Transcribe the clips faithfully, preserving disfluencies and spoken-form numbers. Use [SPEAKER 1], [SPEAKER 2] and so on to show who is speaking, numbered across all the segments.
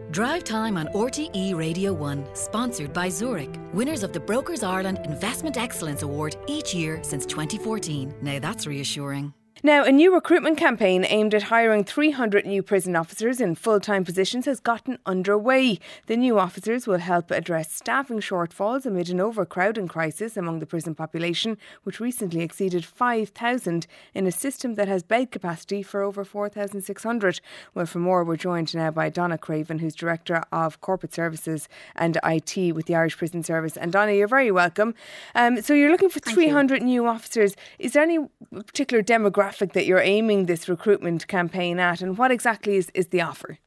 [SPEAKER 1] Drive Time on R T E Radio one, sponsored by Zurich, winners of the Brokers Ireland Investment Excellence Award each year since twenty fourteen. Now that's reassuring.
[SPEAKER 2] Now, a new recruitment campaign aimed at hiring three hundred new prison officers in full-time positions has gotten underway. The new officers will help address staffing shortfalls amid an overcrowding crisis among the prison population, which recently exceeded five thousand in a system that has bed capacity for over four thousand six hundred. Well, for more, we're joined now by Donna Craven, who's Director of Corporate Services and I T with the Irish Prison Service. And Donna, you're very welcome. Um, so you're looking for three hundred new officers. Is there any particular demographic that you're aiming this recruitment campaign at, and what exactly is, is the offer?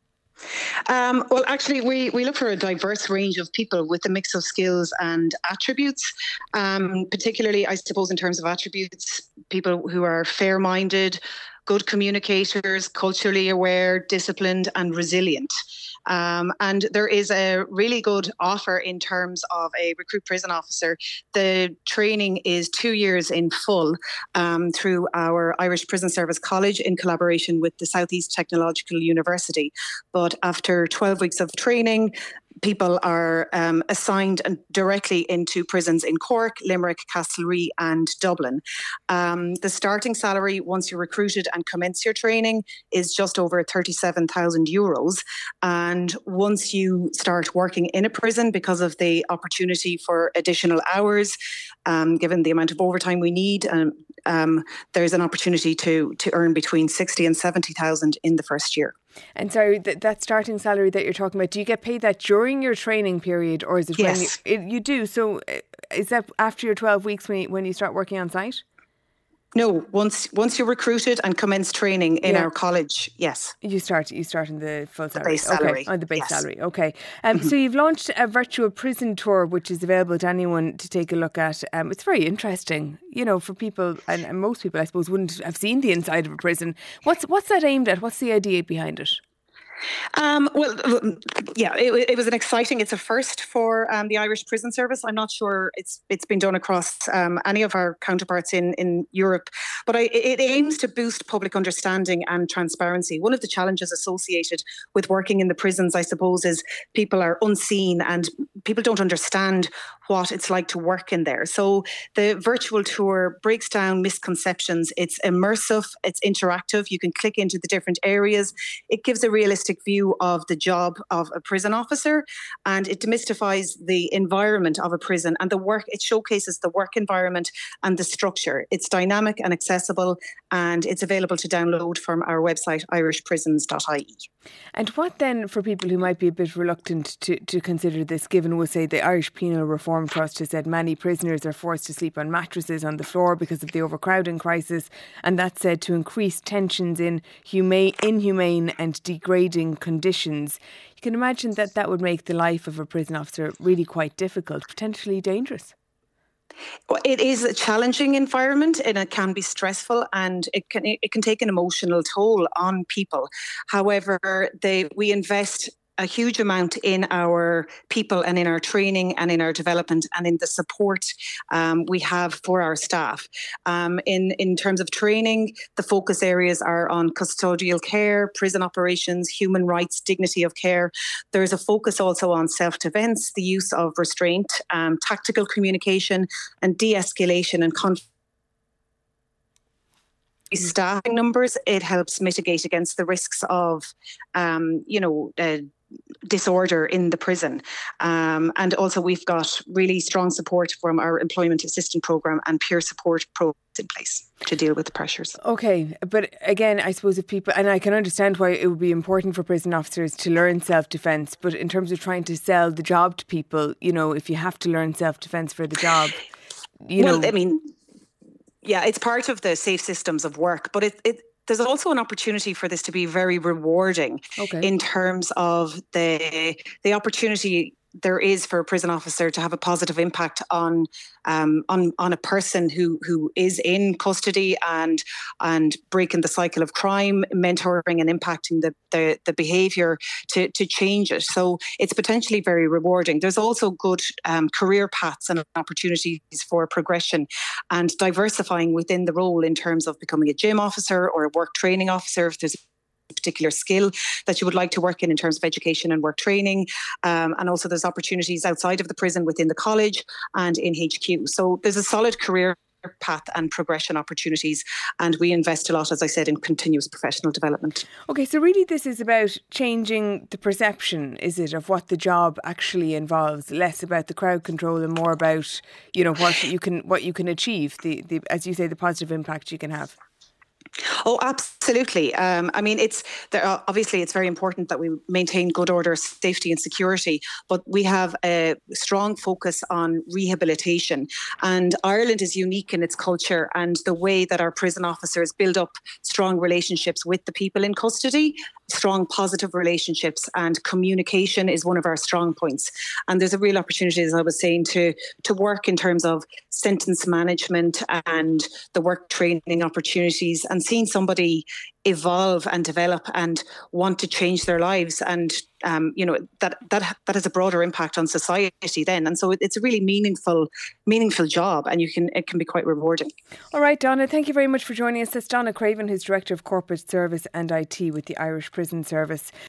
[SPEAKER 3] Um, well, actually, we, we look for a diverse range of people with a mix of skills and attributes, um, particularly, I suppose, in terms of attributes, people who are fair-minded, good communicators, culturally aware, disciplined and resilient. Um, and there is a really good offer in terms of a recruit prison officer. The training is two years in full um, through our Irish Prison Service College in collaboration with the Southeast Technological University. But after twelve weeks of training, people are um, assigned directly into prisons in Cork, Limerick, Castlereagh and Dublin. Um, the starting salary, once you're recruited and commence your training, is just over thirty-seven thousand euros. And once you start working in a prison, because of the opportunity for additional hours, um, given the amount of overtime we need, um, um, there's an opportunity to, to earn between sixty and seventy thousand in the first year.
[SPEAKER 2] And so th- that starting salary that you're talking about, do you get paid that during your training period, or is it
[SPEAKER 3] yes.
[SPEAKER 2] when you, it, you do? So is that after your twelve weeks when you, when you start working on site?
[SPEAKER 3] No, once once you're recruited and commence training in
[SPEAKER 2] yeah.
[SPEAKER 3] our college, yes.
[SPEAKER 2] You start you start in the full salary.
[SPEAKER 3] The base salary.
[SPEAKER 2] Okay. On the base
[SPEAKER 3] yes.
[SPEAKER 2] salary. Okay. Um,
[SPEAKER 3] mm-hmm.
[SPEAKER 2] So you've launched a virtual prison tour, which is available to anyone to take a look at. Um, it's very interesting, you know, for people, and, and most people, I suppose, wouldn't have seen the inside of a prison. What's what's that aimed at? What's the idea behind it?
[SPEAKER 3] Um, well, yeah, it, it was an exciting, it's a first for um, the Irish Prison Service. I'm not sure it's it's been done across um, any of our counterparts in, in Europe, but I, it aims to boost public understanding and transparency. One of the challenges associated with working in the prisons, I suppose, is people are unseen and people don't understand what it's like to work in there. So the virtual tour breaks down misconceptions. It's immersive, it's interactive. You can click into the different areas. It gives a realistic view of the job of a prison officer, and it demystifies the environment of a prison and the work. It showcases the work environment and the structure. It's dynamic and accessible, and it's available to download from our website irish prisons dot I E.
[SPEAKER 2] And what then for people who might be a bit reluctant to, to consider this, given we'll say the Irish Penal Reform Trust has said many prisoners are forced to sleep on mattresses on the floor because of the overcrowding crisis, and that's said to increase tensions in humane, inhumane and degrading conditions. You can imagine that that would make the life of a prison officer really quite difficult, potentially dangerous.
[SPEAKER 3] Well, it is a challenging environment and it can be stressful, and it can it can take an emotional toll on people. However, they we invest a huge amount in our people and in our training and in our development and in the support um, we have for our staff. Um, in, in terms of training, the focus areas are on custodial care, prison operations, human rights, dignity of care. There's a focus also on self-defence, the use of restraint, um, tactical communication and de-escalation and conflict. Staffing numbers, it helps mitigate against the risks of, um, you know, uh, disorder in the prison. Um, and also we've got really strong support from our employment assistance programme and peer support programs in place to deal with the pressures.
[SPEAKER 2] Okay, but again, I suppose if people, and I can understand why it would be important for prison officers to learn self-defence, but in terms of trying to sell the job to people, you know, if you have to learn self-defence for the job, you
[SPEAKER 3] well,
[SPEAKER 2] know.
[SPEAKER 3] I mean, yeah, it's part of the safe systems of work, but it, it there's also an opportunity for this to be very rewarding
[SPEAKER 2] okay.
[SPEAKER 3] in terms of the the opportunity there is for a prison officer to have a positive impact on um, on on a person who who is in custody and and breaking the cycle of crime, mentoring and impacting the the, the behaviour to to change it. So it's potentially very rewarding. There's also good um, career paths and opportunities for progression and diversifying within the role in terms of becoming a gym officer or a work training officer if there's particular skill that you would like to work in in terms of education and work training. Um, and also there's opportunities outside of the prison within the college and in H Q. So there's a solid career path and progression opportunities, and we invest a lot, as I said, in continuous professional development.
[SPEAKER 2] Okay, so really this is about changing the perception, is it, of what the job actually involves, less about the crowd control and more about, you know, what you can what you can achieve, the, the as you say, the positive impact you can have.
[SPEAKER 3] Oh, absolutely. Um, I mean, it's there are, obviously it's very important that we maintain good order, safety and security, but we have a strong focus on rehabilitation. And Ireland is unique in its culture and the way that our prison officers build up strong relationships with the people in custody. Strong positive relationships and communication is one of our strong points. And there's a real opportunity, as I was saying, to, to work in terms of sentence management and the work training opportunities and seeing somebody evolve and develop and want to change their lives. And, um, you know, that, that, that has a broader impact on society then. And so it's a really meaningful, meaningful job, and you can, it can be quite rewarding.
[SPEAKER 2] All right, Donna, thank you very much for joining us. That's Donna Craven, who's Director of Corporate Service and I T with the Irish Prison Service.